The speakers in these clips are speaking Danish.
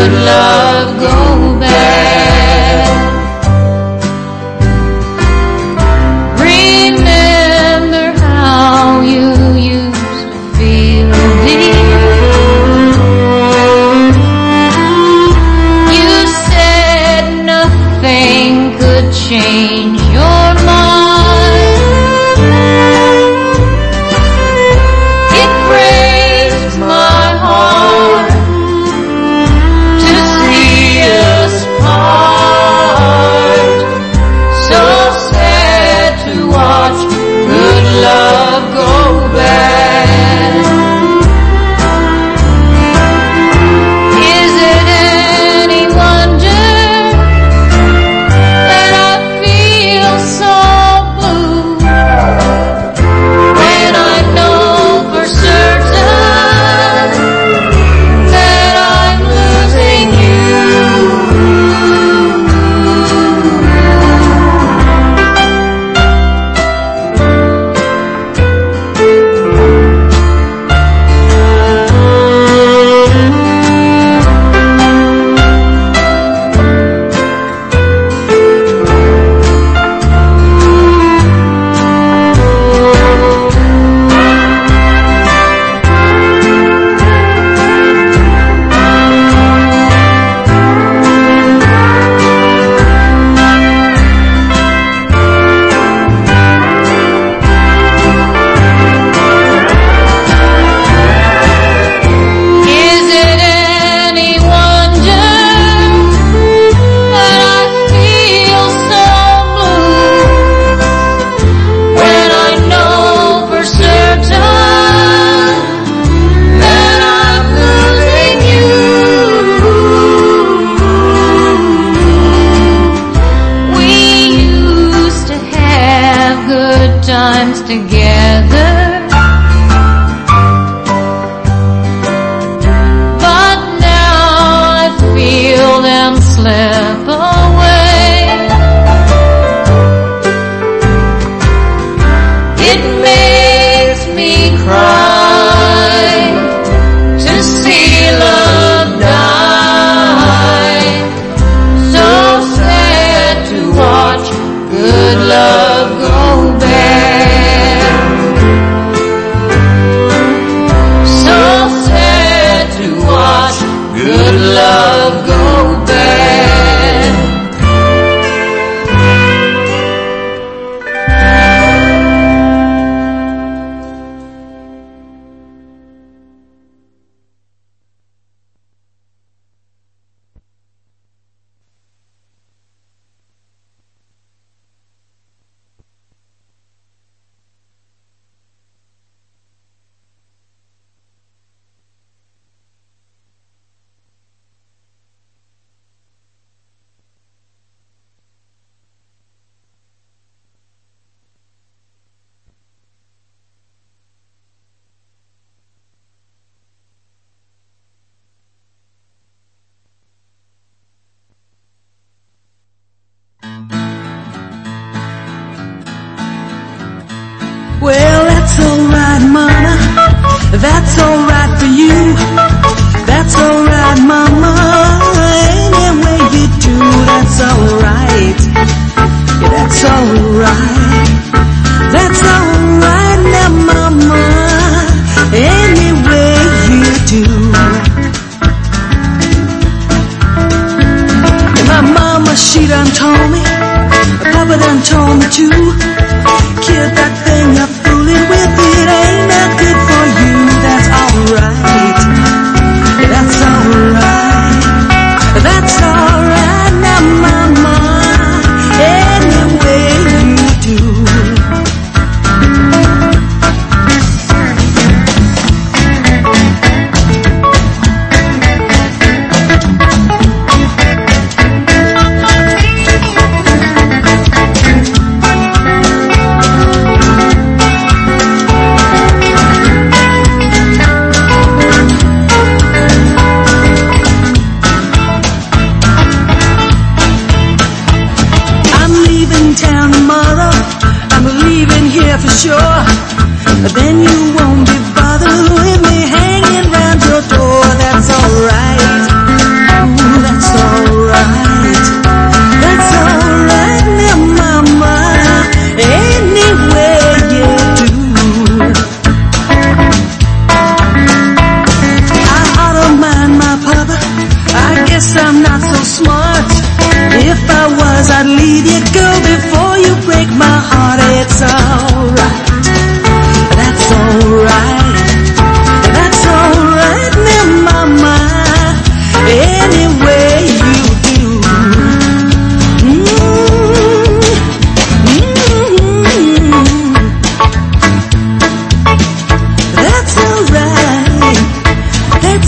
good love go bad. Remember how you used to feel, dear. You said nothing could change your mind. It breaks my heart to see us part. So sad to watch good love go bad. Is it any wonder that I feel so blue when I know for certain that I'm losing times together, but now I feel them slip away. It makes me cry to see love die. So sad to watch good love go bad. So sad to watch good love go bad. Well, that's alright, Mama. That's alright for you. That's alright, Mama. Any way you do, that's alright. Yeah, that's alright. That's alright now, Mama. Any way you do. And my mama, she done told me. Papa done told me too. Kid, that thing you're fooling with, it ain't that good for you. That's alright. That's alright. That's alright now, Mama. Any way you do. For sure, then you won't be bothered with me hanging round your door. That's alright.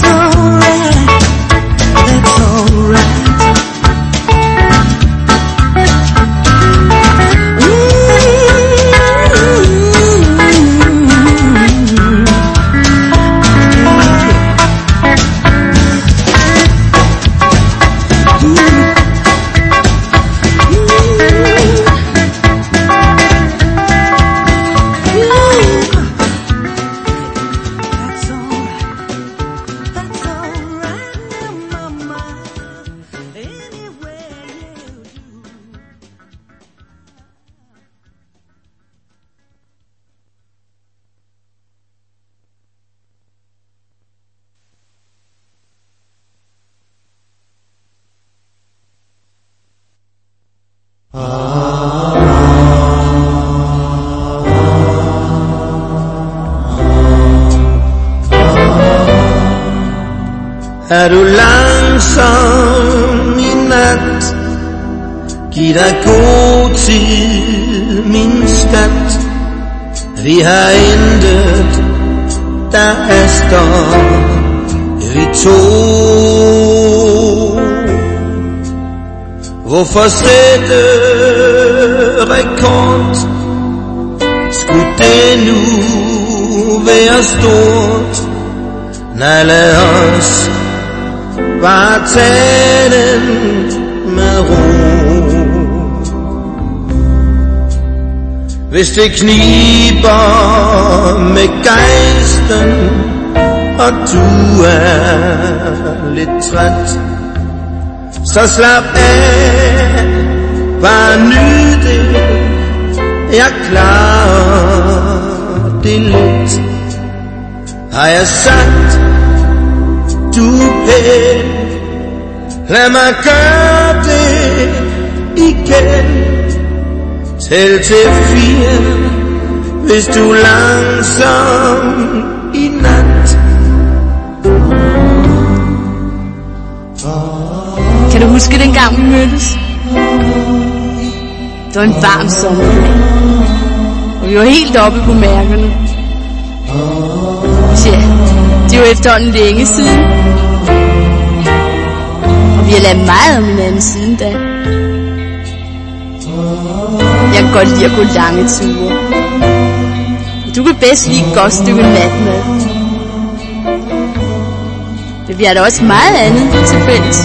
Er du langsom i nat? Giv dig god tid, min skat. Vi har intet, der erster vi to. Hvorfor sætte rekord? Skulle det nu være stort? Nej, lad os bare tage den med ro. Hvis det kniber med gejsten, og du er lidt træt, så slap af, bare nyd det, jeg klarer det lidt. Har jeg sagt, du er pæn, lad mig gøre det igen. Tæl til 4, hvis du er langsom i nat. Kan du huske dengang vi mødtes? Det var en varm sommerdag, og vi var helt oppe på mærkerne. Ja, det var efterhånden længe siden, og vi har lavet meget om hinanden siden da. Jeg kan godt lide at gå lange ture, og du kan bedst lide et godt stykke natmad. Men vi har da også meget andet til fælles.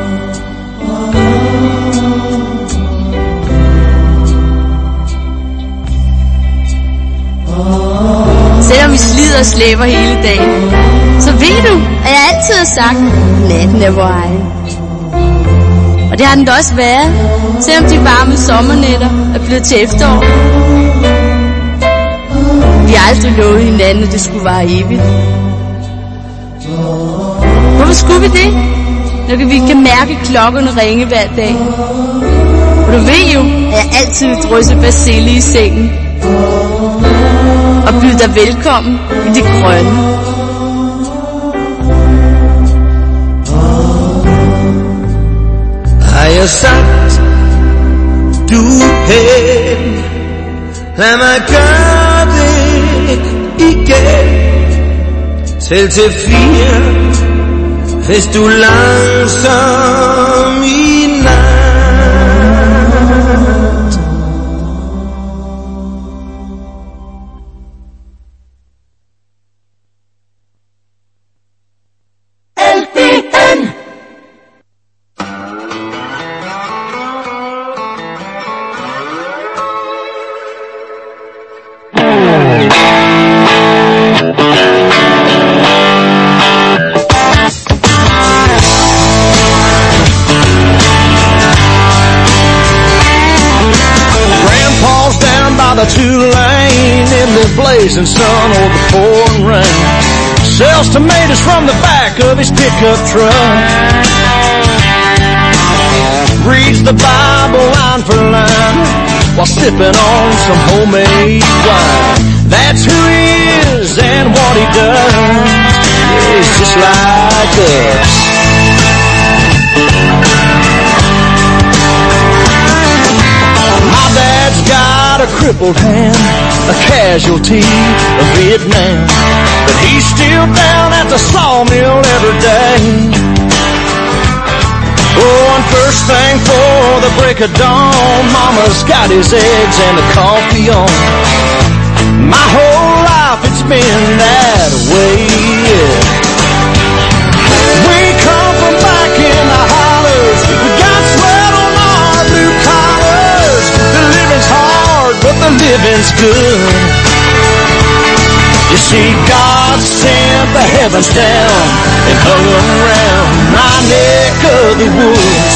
Selvom vi slider og slæber hele dagen, så ved du, at jeg altid har sagt, natten er vor egen. Og det har den da også været, selvom de varme sommernætter er blevet til efterår. Vi har aldrig lovet hinanden, at det skulle vare evigt. Hvorfor skulle vi det, når vi kan mærke klokkerne ringe hver dag? Og du ved jo, at jeg altid vil drysse persille i sengen og byde dig velkommen i det grønne. Har jeg sagt, du er pæn, lad mig gøre det igen. Tæl til 4, hvis du er langsom i nat. blazing sun or the pouring rain. Sells tomatoes from the back of his pickup truck. Reads the Bible line for line while sipping on some homemade wine. That's who he is and what he does. He's just like us. My dad's got a crippled hand, a casualty of Vietnam. but he's still down at the sawmill every day. Oh, and first thing for the break of dawn, Mama's got his eggs and the coffee on. My whole life it's been that way, yeah. We come from back in the hollers, we got sweat on our blue collars. The living's hard, but the living's good. You see, God sent the heavens down and hung them around my neck of the woods.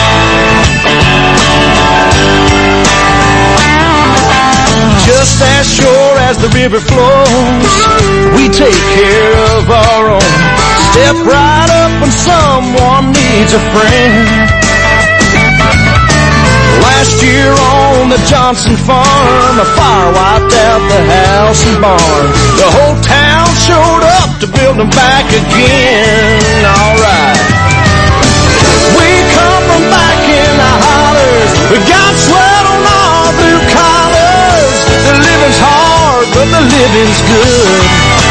Just as sure as the river flows, we take care of our own. Step right up when someone needs a friend. Last year on the Johnson farm, a fire wiped out the house and barn. The whole town showed up to build them back again. Alright. We come from back in the hollers, we got sweat on our blue collars. The living's hard, but the living's good.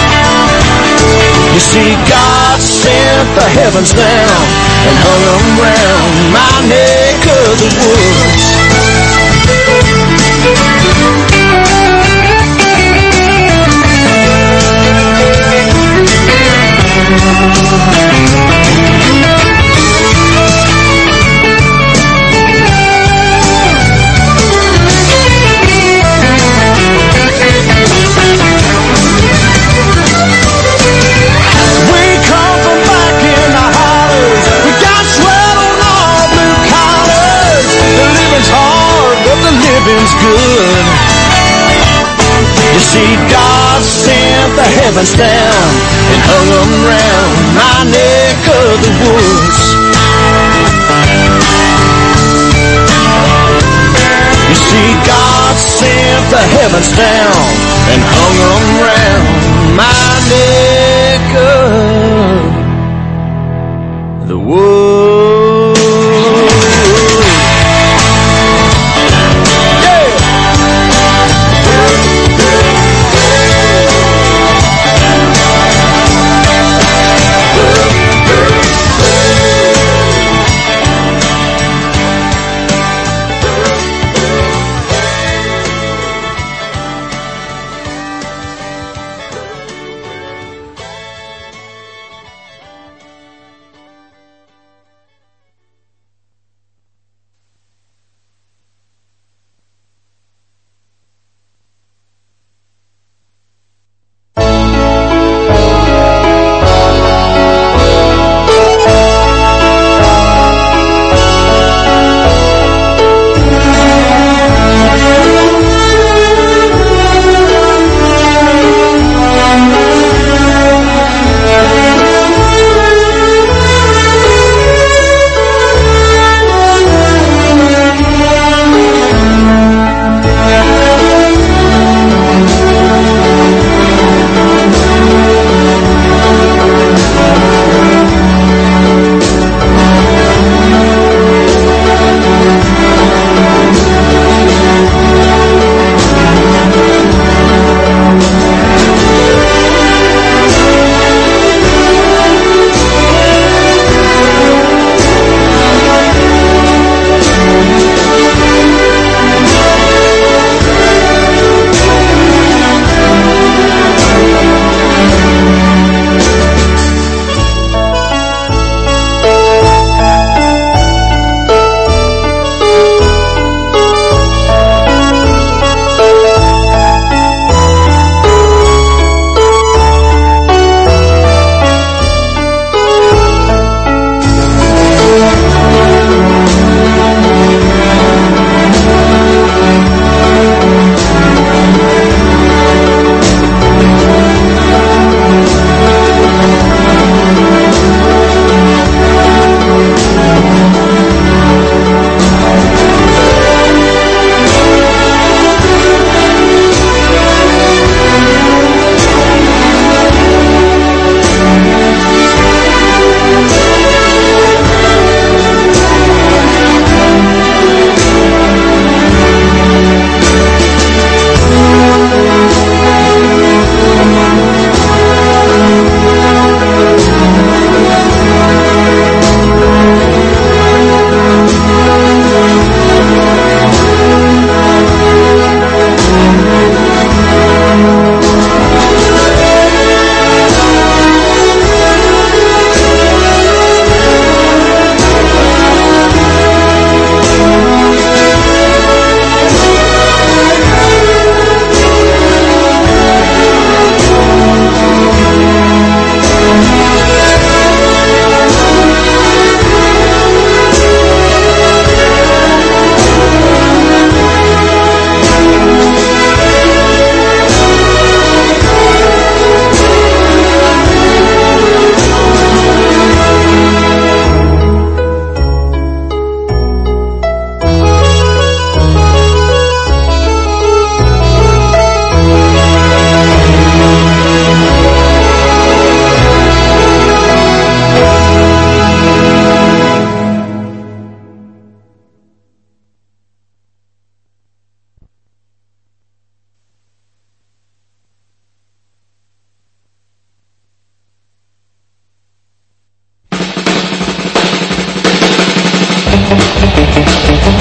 You see, God sent the heavens down and hung them round my neck of the woods. Good. You see, God sent the heavens down and hung them round my neck of the woods. You see, God sent the heavens down and hung them round my neck of the woods.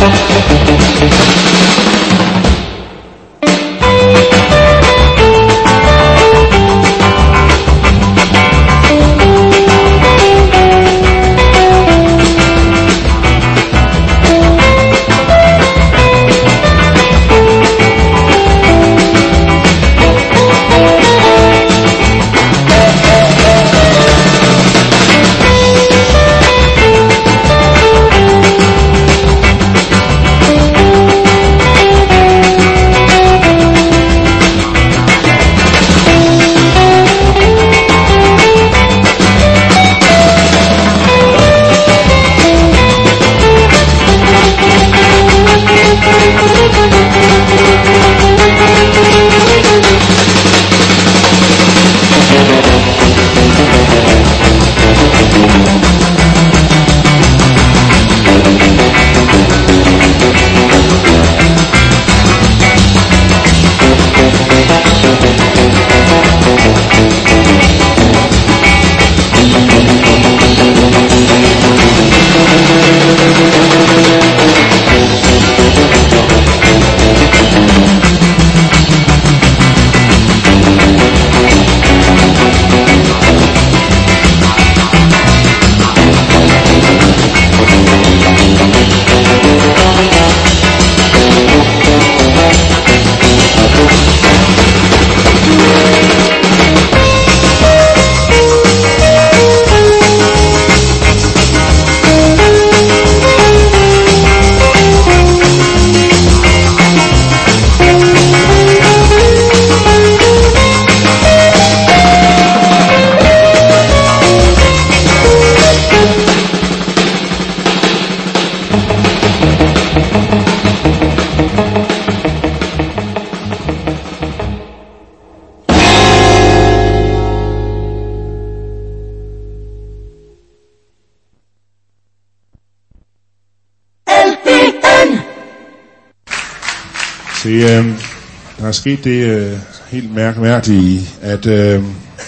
Der er sket det helt mærkværdige, at der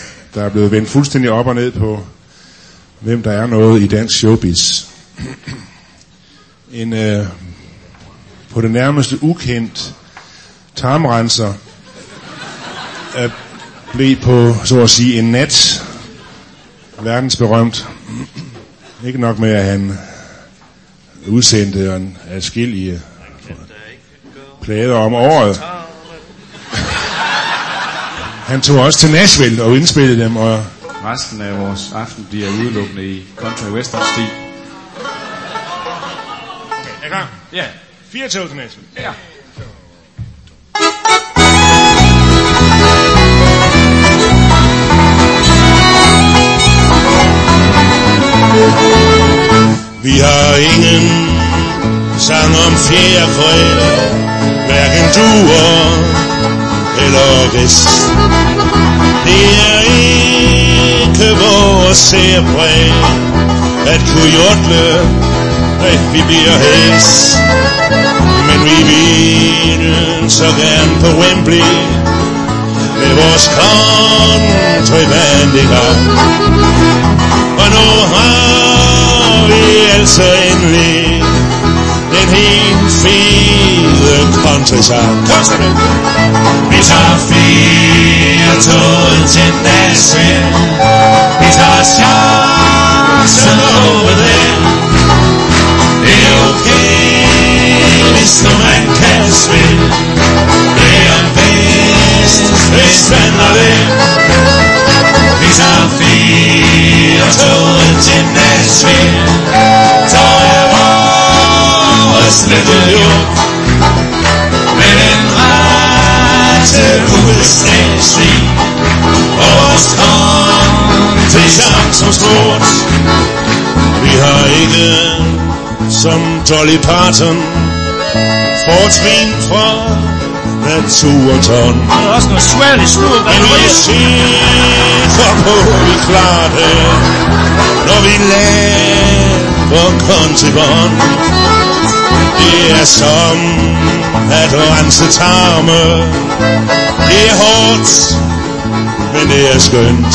er blevet vendt fuldstændig op og ned på, hvem der er noget i dansk showbiz. En på det nærmeste ukendt tarmrenser blev på, så at sige, en nat verdensberømt. Ikke nok med, at han udsendte en adskillige plader om året. Han tog også til Nashville og indspillede dem, og resten af vores aften bliver udelukkende i country western stil. Okay, er klar? Ja. 4 tog til Nashville. Ja. Vi har ingen sang om fjerfred, hverken duer eller vest. Det er ikke vores særpræg at kunne jodle, vi bliver hæs. Men vi vil så gerne på Wembley med vores countryband i gang. Og nu har vi altså endelig den helt fede countrysang. Vi tager fjertoget til Nashville, vi tager chancen over der. Det er okay, hvis nu man kan spille, det er bedst, hvis man er det. Vi tager fjertoget til Nashville, så er vores lille jord med den rette USA-stil og vores countrysang som stort. Vi har ikke som Dolly Parton fortrin fra naturens hånd. Der er også noget svært i sluret. Men vi er sikre på, vi klarer det, når vi laver countrybånd. Det er som at rense tarme. Det er hårdt, men det er skønt.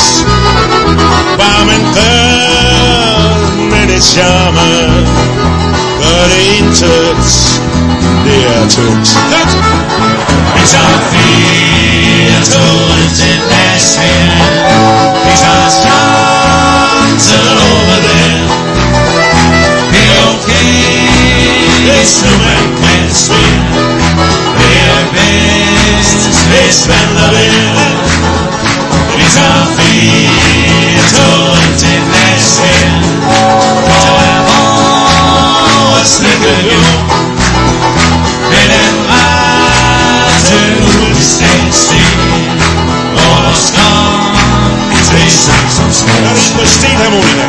Bare man gør med det charme, gør det intet, det er tyndt. Vi tager 4-toget til Nashville. Vi tager chancer over der. Det er okay, hvis nu man kan svinde. Det er bedst, hvis man lader være. Vi tager 4-toget til Nashville. Og er vores lykke jord. Med den rette udstandsstil. Vores gang til Saxons Mors. Der er lige på stenharmonika.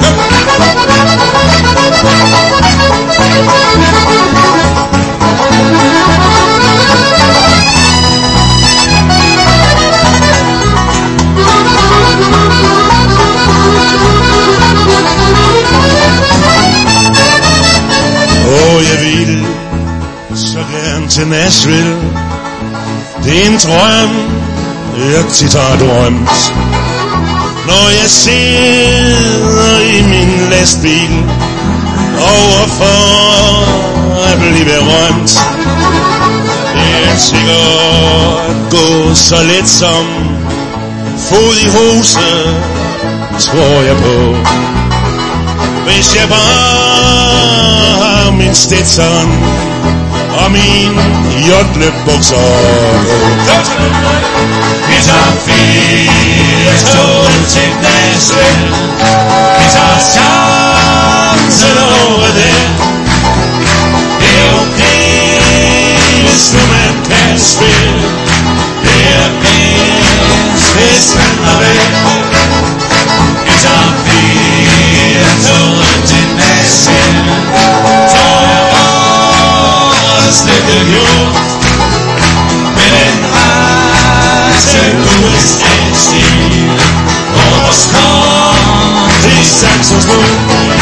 Jeg vil så gerne til Nashville. Det er en drøm, jeg tit har drømt. Når jeg sidder i min lastbil overfor at blive berømt. Det er sikkert gå så let som fod i hose, tror jeg på. Hvis jeg bare har min Stetson og min jodlebukser på. Vi tager 4-toget til Nashville. Vi tager chancen over der. Det er okay, hvis nu man kan spille. Det er bedst, hvis man lader være. Vi tager 4-toget til Nashville. Lykke jord. Med den rette udstandsstil. Vores kom til Saxons Mors.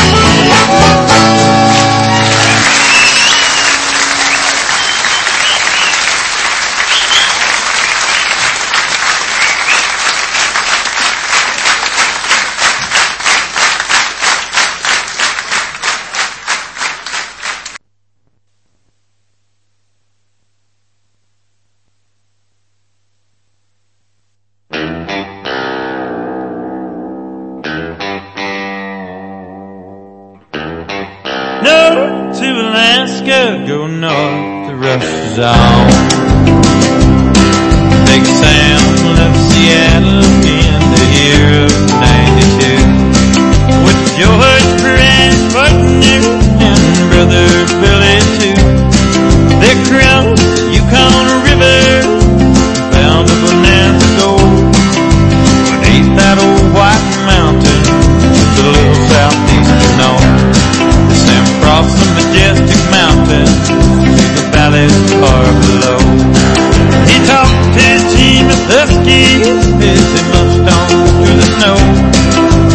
Go north to Rush's on. Big Sam left Seattle in the year of 92 with George Perez partner and brother Billy too. They crossed Yukon River, found a bonanza gold beneath that old white mountain to the little southeastern north. Sam crossed the majestic mountain to the valleys far below. He talked his team of huskies as they mushed on through the snow.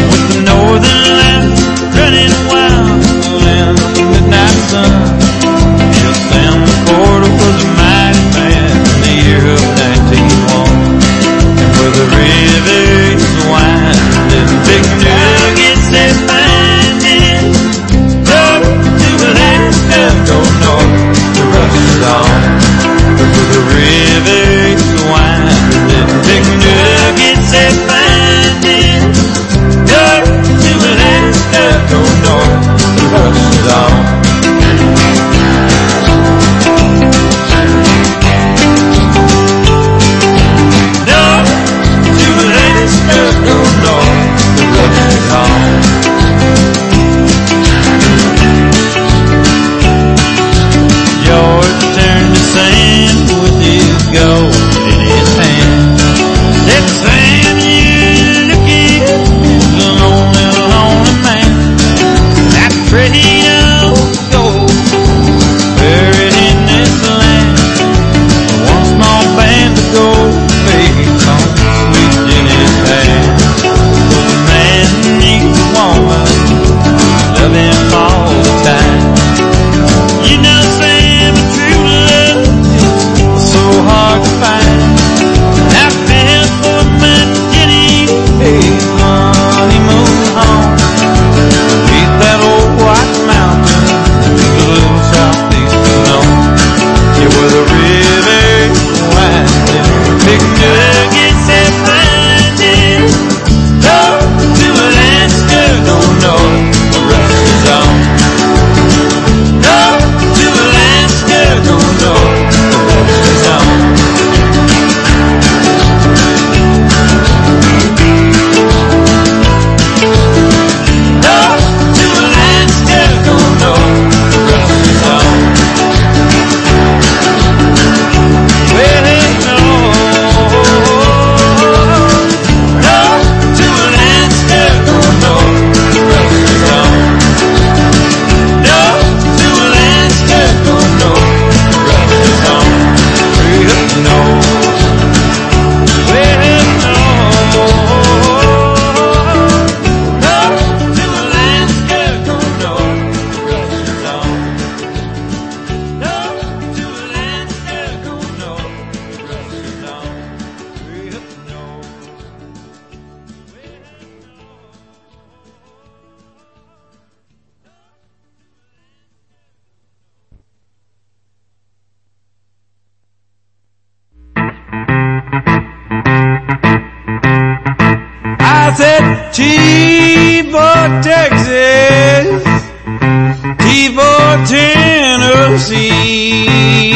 said T for Texas, T for Tennessee.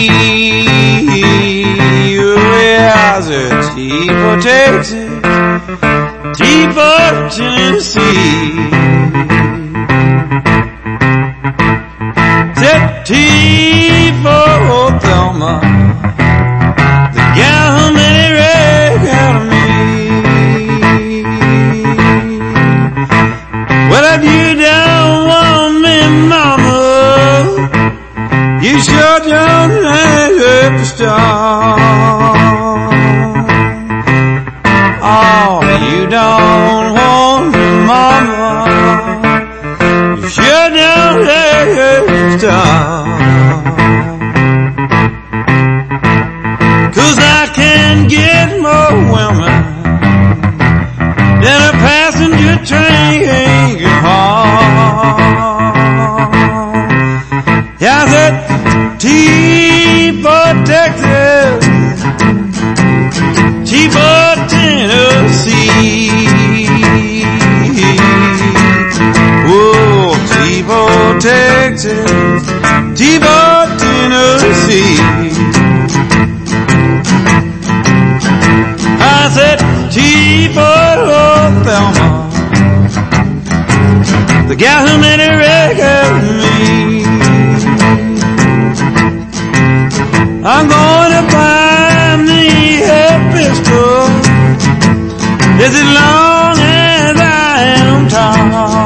Yeah, I said T for Texas, T for Tennessee. Said T for Thelma, the gal who made a wreck out of me. Well, if you don't want me, mama, you sure don't hang up the star. Oh, you don't want me, mama, you sure don't hang up the star. 'Cause I can get more women than a passenger train can haul. Yeah, I said T for Texas, T for Tennessee. Whoa, T for Texas, T for Tennessee. I said T for Thelma, the gal who made a wreck of me. I'm gonna buy me a pistol as long as I am tall.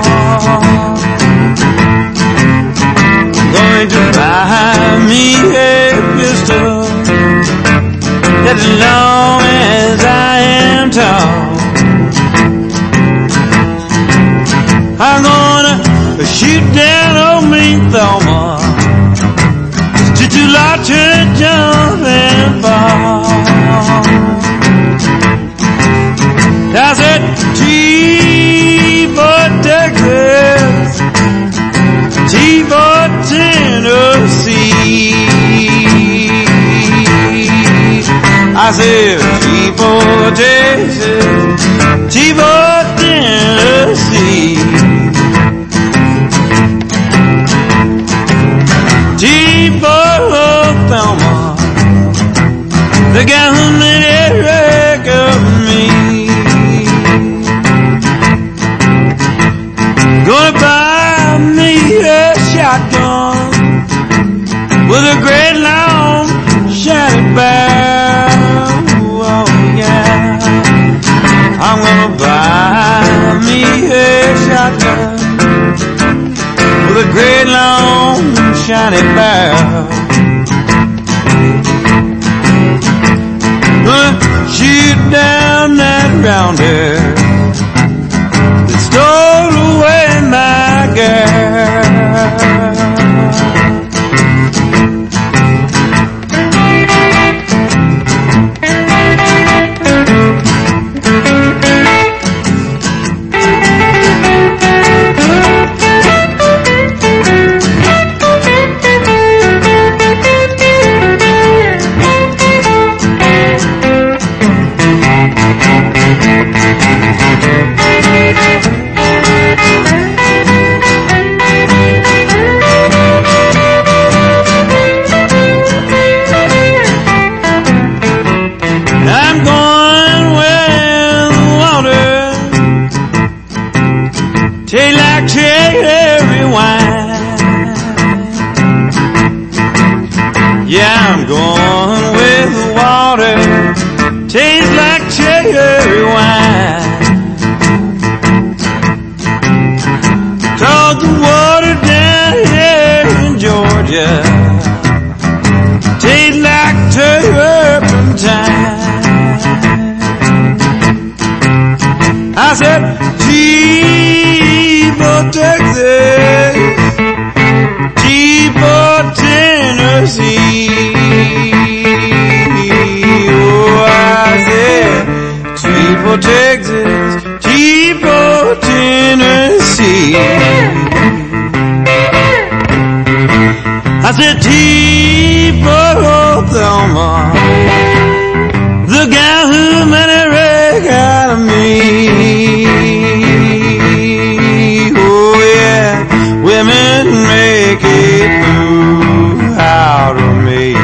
I'm going to buy me a pistol as long as I am tall. I'm gonna shoot down old mean Thelma, to watch her jump and fall. I said T for Texas, T for Tennessee. I said T for Texas, T for Tennessee. T for Thelma, the guy who made a wreck of me. Gonna buy me a shotgun with a great long shiny barrel. Oh yeah, I'm gonna buy me a shotgun with a great long shiny barrel. Shoot down that rounder that stole away my girl. I'm going with the water, tastes like cherry wine. 'Cause the water down here in Georgia tastes like turpentine. I said, T for Texas, T for Tennessee. For Texas, T for Tennessee. I said T for Thelma, the guy who made a wreck out of me. women make a fool out of me.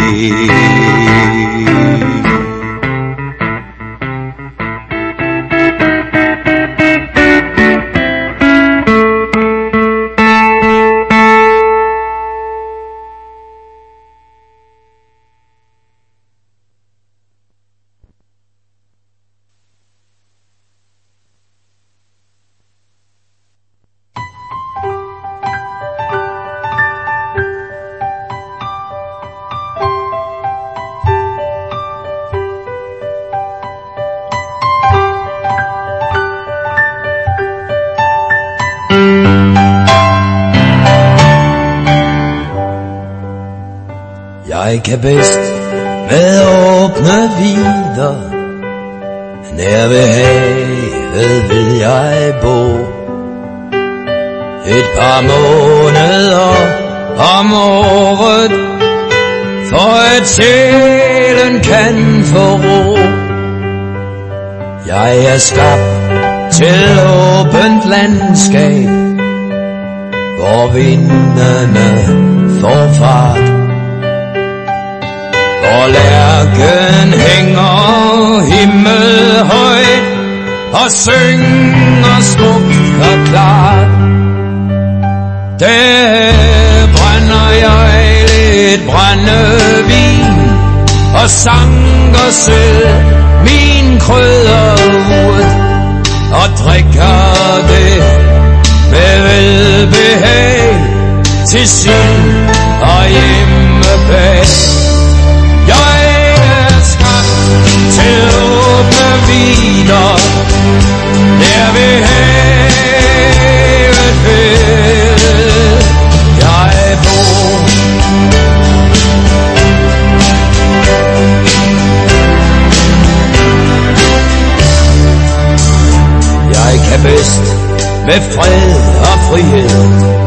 Jeg kan bedst med åbne vider, nær ved havet vil jeg bo. Et par måneder om året, for at sjælen kan få ro. Jeg er skabt til åbent landskab, hvor vindene får fart. Og lærken hænger himmelhøjt og synger smukt og klart. Der brænder jeg lidt brændevin og sanker selv min krydderurt og drikker det med velbehag til sind og hjemmebag. Jeg er skabt til åbne vider, der ved havet vil jeg bo. Jeg kan bedst med fred og frihed,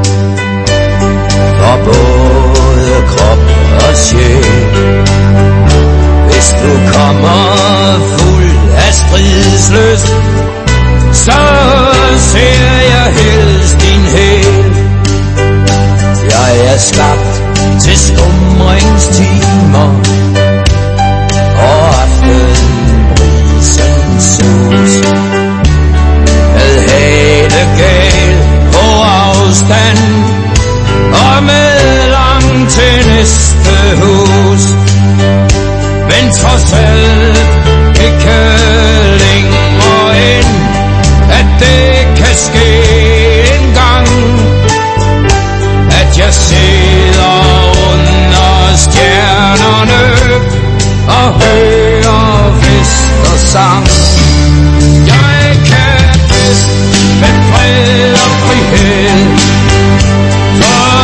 for både krop og sjæl. Hvis du kommer fuld af stridslyst, så ser jeg helst din hæl. Jeg er skabt til skumringstimer og aftenbrisens sus. Med hadegal på afstand og med langt til næste hus. Men trods alt ikke længere end, at det kan ske en gang, at jeg sidder under stjernerne og hører fest og sang. Jeg kan bedst med fred og frihed, for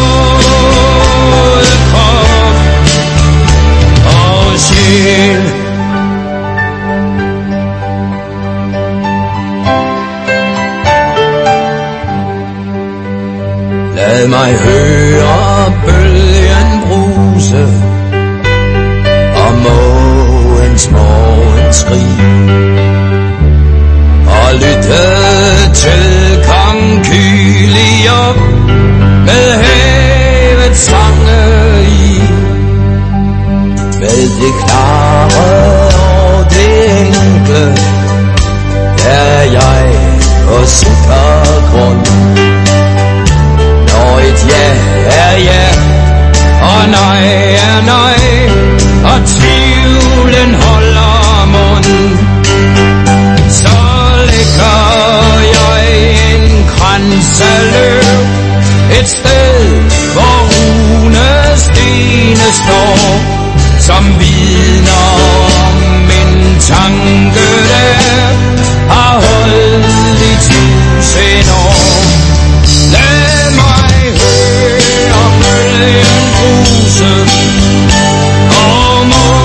både krop og sjæl. Lad mig høre bølgen bruse og mågens morgenskrig, og lytte til kong Kyliop med havets sange i. Med det klare og det enkle er jeg på sikker grund. Når et ja er ja og nej er nej, og tvivlen holder mund, så lægger jeg en krans af løv et sted, hvor runestene står, som vidner om en tanke, der har holdt i 1000 år. Lad mig høre bølgen bruse og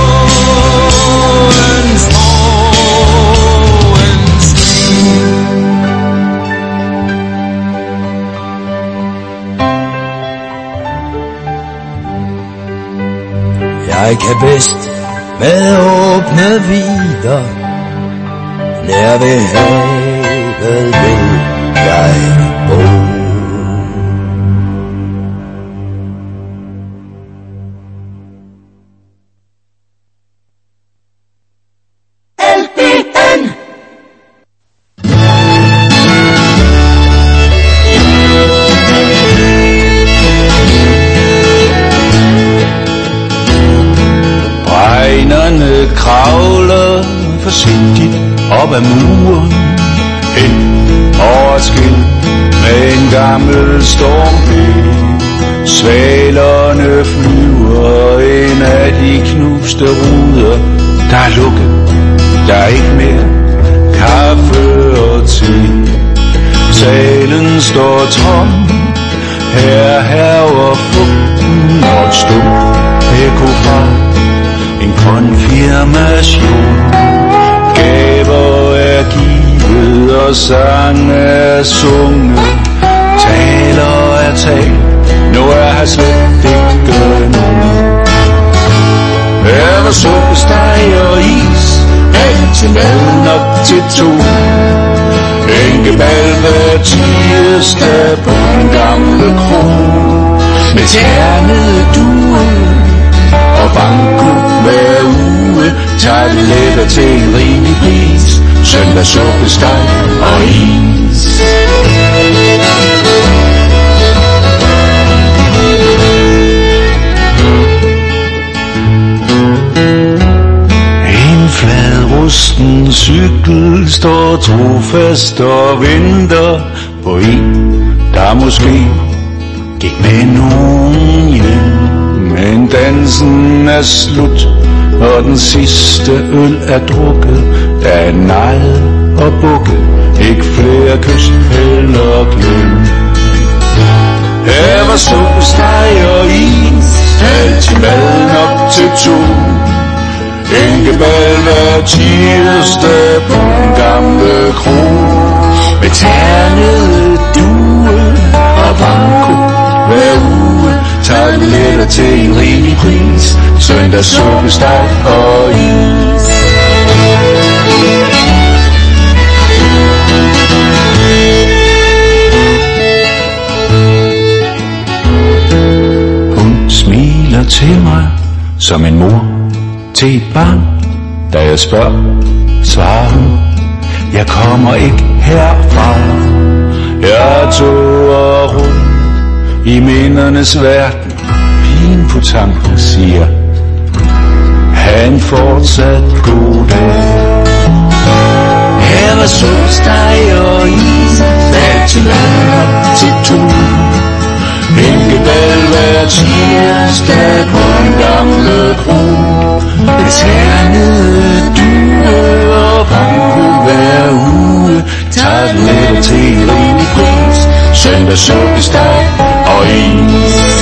mågens morgenskrig. Jeg kan bedst med åbne vider, nær ved havet vil jeg bo. op ad muren, hen over skind med en gammel stormbil. Svalerne flyver ind af de knuste ruder. Der er lukket, der er ikke mere kaffe og te. Salen står tom, her hærger fugten og et stumt ekko fra en konfirmation. Gaver er givet og sang er sunget. Taler er talt, nu er her slet ikke nogen. Her var suppesteg og is, altid mad nok til to. Enkebal hver tirsdag på den gamle kro. Med ternede duer og banko hver uge. Tarteletter til en rimelig pris, søndag suppesteg og is. En flad rusten cykel står trofast og venter på en, der måske gik med nogen hjem. Men dansen er slut, og den sidste øl er drukket. Der er nejet og bukket, ikke flere kys eller glem. Her var suppesteg og is, altid mad nok til to. Enkebal hver tirsdag på den gamle kro. Med ternede due og banko hver uge. Tarteletter til en rimelig pris, søndag suppesteg og is. Hun smiler til mig som en mor til et barn. Da jeg spørger, svarer hun, jeg kommer ikke herfra. Jeg tog rundt i mindernes verden. Pigen på tanken siger, ha' en fortsat god dag. Her var suppesteg og is, altid mad op til to. Enkebal hver tirsdag på den gamle kro. Med ternede duer og banko hver uge. Tarteletter til en rimelig pris, søndag suppesteg og is.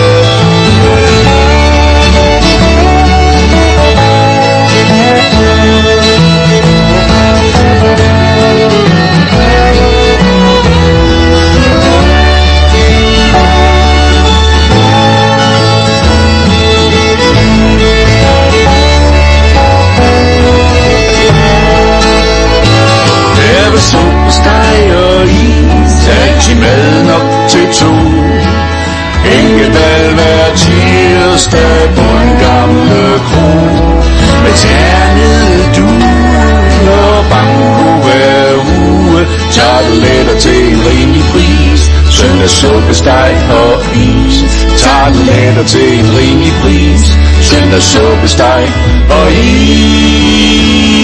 Suppesteg og is, altid mad nok til to. Enkebal hver tirsdag på en gamle kro. Med ternede due og banko hver uge. Tarteletter til en rimelig pris, søndag suppesteg og is. Tarteletter til en rimelig pris, søndag suppesteg og is.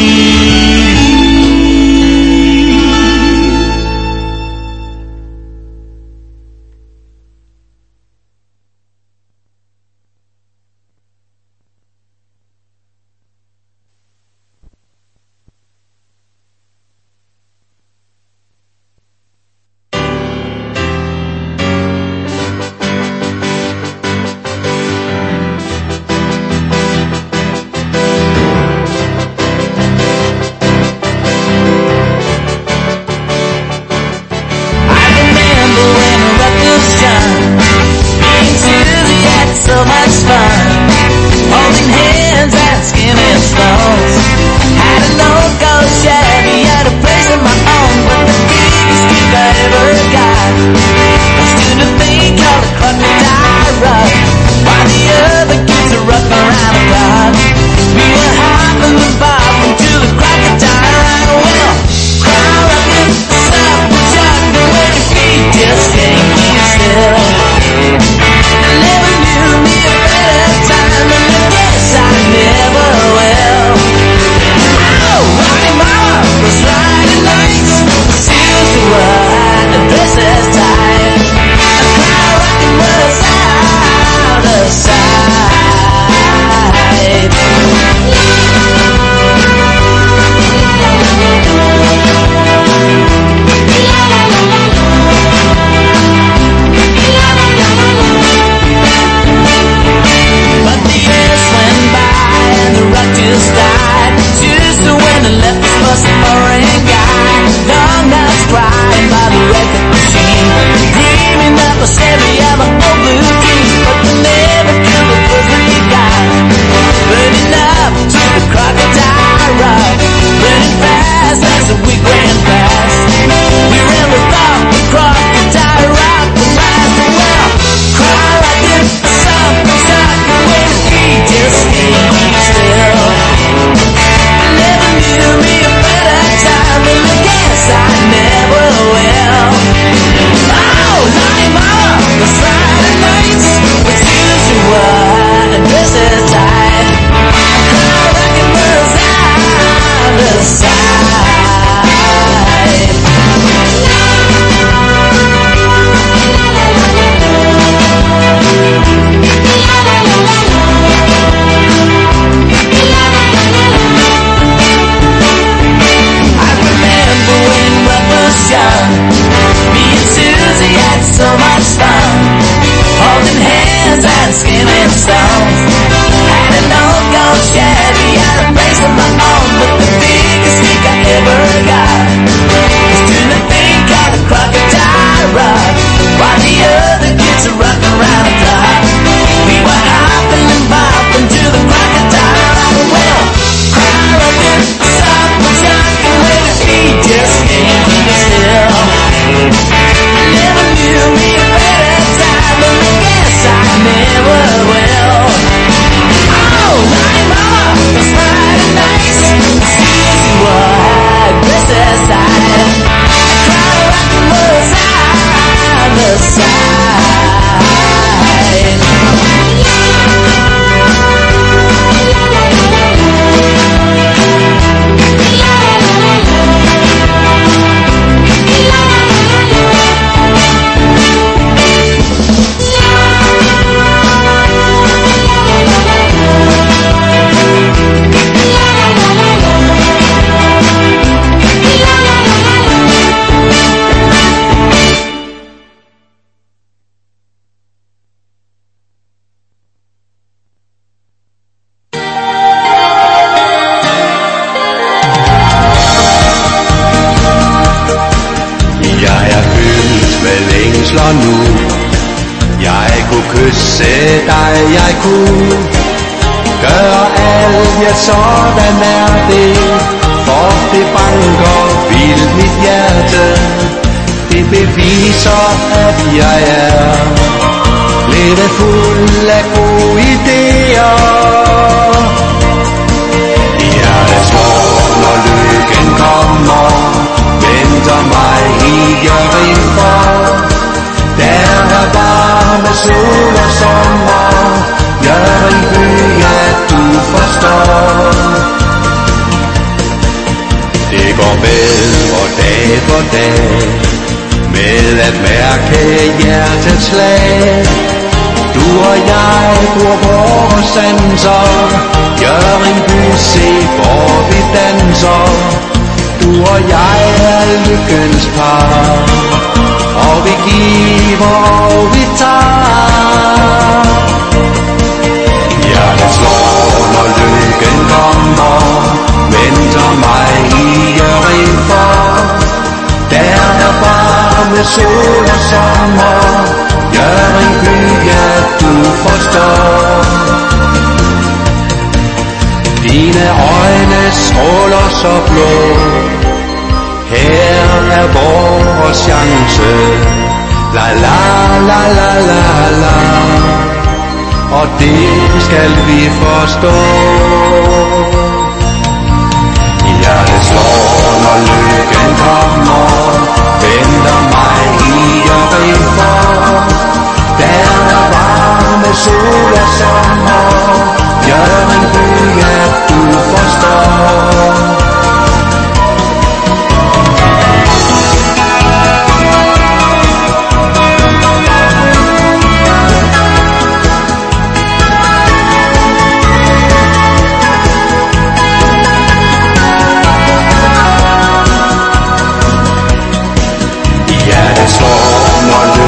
and skin and stones. Had an old gold Chevy and a place of my own, but the biggest kick I ever got was to the thing called a crocodile rock, while the other kids are rocking around the clock. We were hopping and bopping to the crocodile rock. Well, crocodile stop was rocking with his feet, just can't keep still. Never knew me a better time, and I guess I never will. Oh, my mama was mighty nice, sweet as you were, dressed aside. Crowd rockin' was out the side. Nu jeg kunne kysse dig, jeg kunne gøre alt, ja sådan er det, for det banker vildt mit hjerte. Det beviser at jeg er lidt fuld af gode idéer. Hjertet slår når lykken kommer, venter mig i Hjørring for. Der er varme sol og sommer, Hjørring by, ja du forstår. Det går bedre dag for dag, med at mærke hjertets slag. Du og jeg bruger vores sanser, Hjørring by, se hvor vi danser. Du og jeg er lykkens par, og vi giver og vi tager. Hjertet slår når lykken kommer, venter mig i Hjørring for. Der er varme sol og sommer, Hjørring by, ja du forstår. Dine øjne stråler så blå, her er vores chance. La la la la la la, og det skal vi forstå. Hjertet slår når lykken kommer, venter mig i Hjørring for. Der er varme sol og sommer, Hjørring by, ja du forstår. Slår når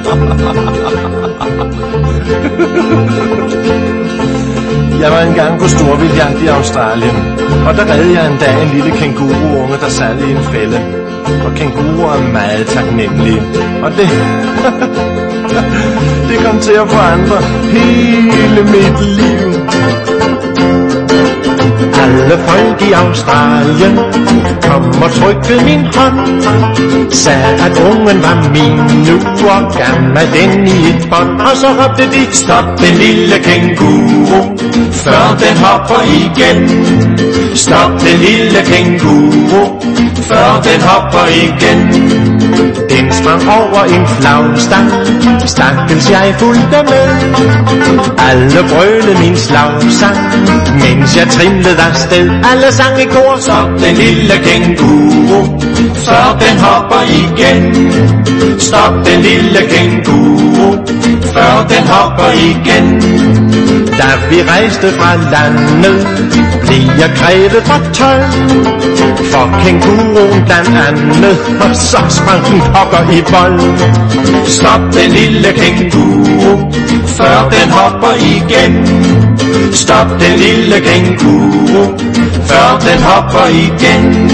Jeg var engang på storvildjagt i Australien, og der reddede jeg en dag en lille kænguruunge, der sad i en fælde. Og kænguruer er meget taknemmelige, og det kom til at forandre hele mit liv. Alle folk i Australien kom og trykkede min hånd, sagde at ungen var min, nu og gammel den i et bånd. Og så råbte de, stop den lille kænguru, før den hopper igen. Stop den lille kænguru, før den hopper igen. Den sprang over en flagstang, stakkels jeg fulgte med. Alle brølede min slagsang, mens jeg trimlede afsted. Alle sang i kor, stop den lille kænguru, før den hopper igen. Stop den lille kænguru, før den hopper igen. Da vi rejste fra landet, blev jeg grebet for tøj, for kænguruen blandt andet, og så sprang den pokker i vold. Stop den lille kænguru, før den hopper igen. Stop den lille kænguru, før den hopper igen.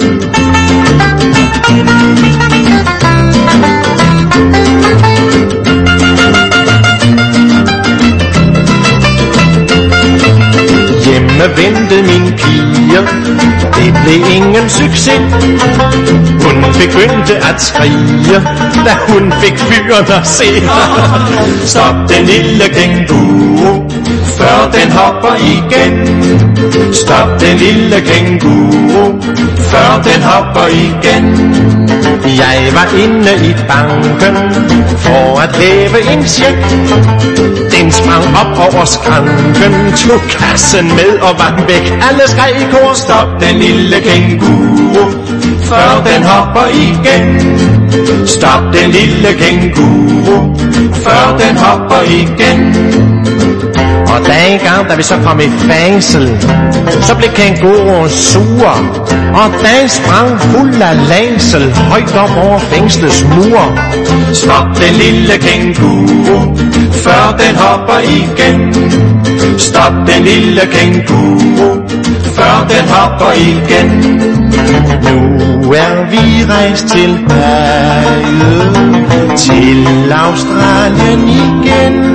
Hjemme ventede min piger, det blev ingen succes. Hun begyndte at skrige, da hun fik fyren at se. Stop den lille kænguru, før den hopper igen. Stop den lille kænguru, før den hopper igen. Jeg var inde i banken for at hæve en check. Den sprang op over skranken, tog kassen med og var væk. Alle skreg i kor, stop den lille kænguru, før den hopper igen. Stop den lille kænguru, før den hopper igen. Og dengang, da vi så kom i fængsel, så blev kænguruen sur, og den sprang fuld af længsel højt op over fængslets mur. Stop den lille kænguru, før den hopper igen. Stop den lille kænguru, før den hopper igen. Nu er vi rejst tilbage til Australien igen.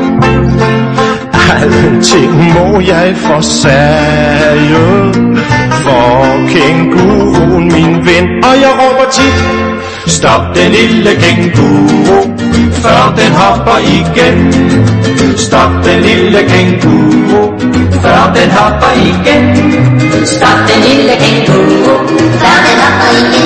Alting må jeg forsage for kænguruen min ven. Og jeg råber tit, stop den lille kænguru, før den hopper igen. Stop den lille kænguru, før den hopper igen. Stop den lille kænguru, før den hopper igen.